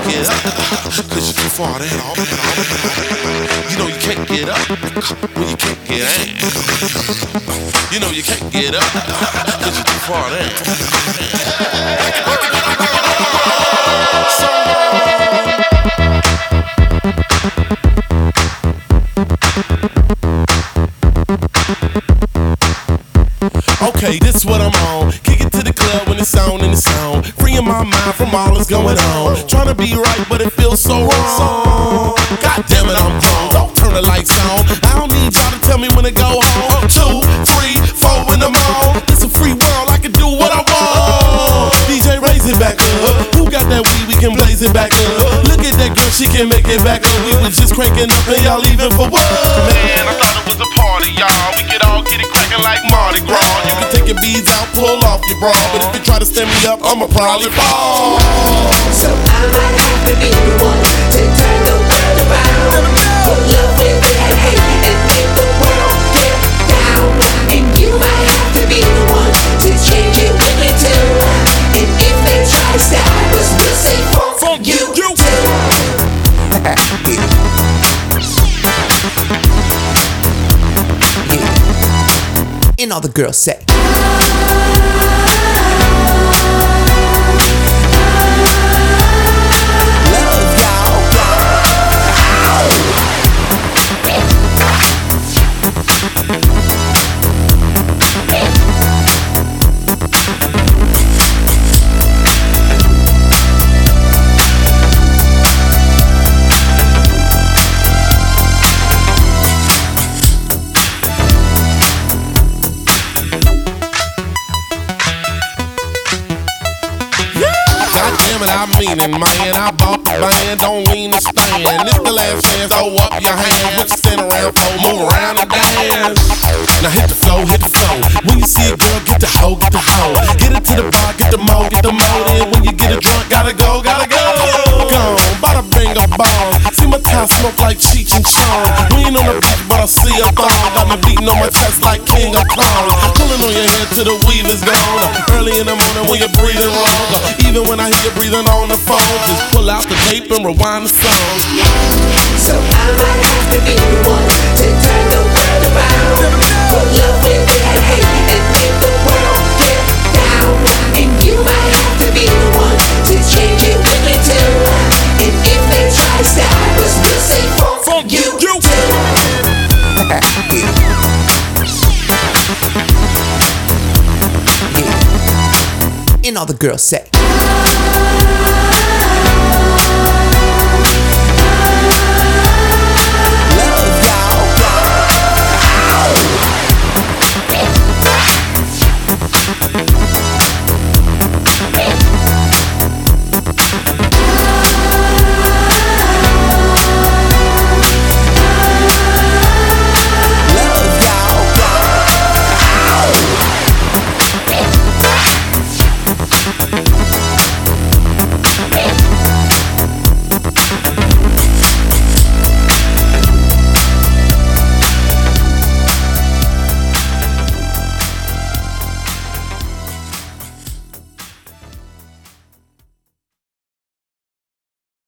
get up, cause you're too far down. You know you can't get up when you can't get down. You know you can't get up, cause you're too far down. Okay, this what I'm on. Kick it to the club when it's on in the sound. Freeing my mind from all that's going on. Trying to be right, but it feels so wrong. God damn it, I'm grown. Don't turn the lights on. I don't need y'all to tell me when to go home. 2, 3, 4 when I'm on. It's a free world, I can do what I want. DJ, raise it back up. Who got that weed? We can blaze it back up. Look at that girl, she can make it back up. We was just cranking up and y'all leaving for what? Man, I thought it was a party, y'all. We could all get it cracking like Mardi Gras. You can take your beads out, pull off your bra, but if you try to stand me up, I'ma probably fall. So I might have to be the one to turn the world around. For love and hate, and make the world get down. And you might have to be the one to change it with me too. And if they try to stop us, we'll say fuck you too. And all the girls say, love y'all. I mean it, man. I bought the band, don't mean to stand. This the last chance, throw up your hands. What you stand around for? Move around and dance. Now hit the flow, hit the flow. When you see a girl, get the hoe, get the hoe. Get it to the bar, get the mo, get the mo. Then when you get it drunk, gotta go, gotta go. Gone, bada bring a ball. See my tie smoke like Cheech and Chong. We ain't on the beach, but I see a thong. Got me beating on my chest like King of Kong. Pulling on your head till the weave is gone. Early in the morning when you're breathing wrong. Even when I hear you breathing on the phone, just pull out the tape and rewind the song. So I might have to be the one to turn the world around. For love with hate, and make the world get down. And you might have to be the one to change it with me too. And if they try to stop us, we'll say fuck you too. And all the girls say,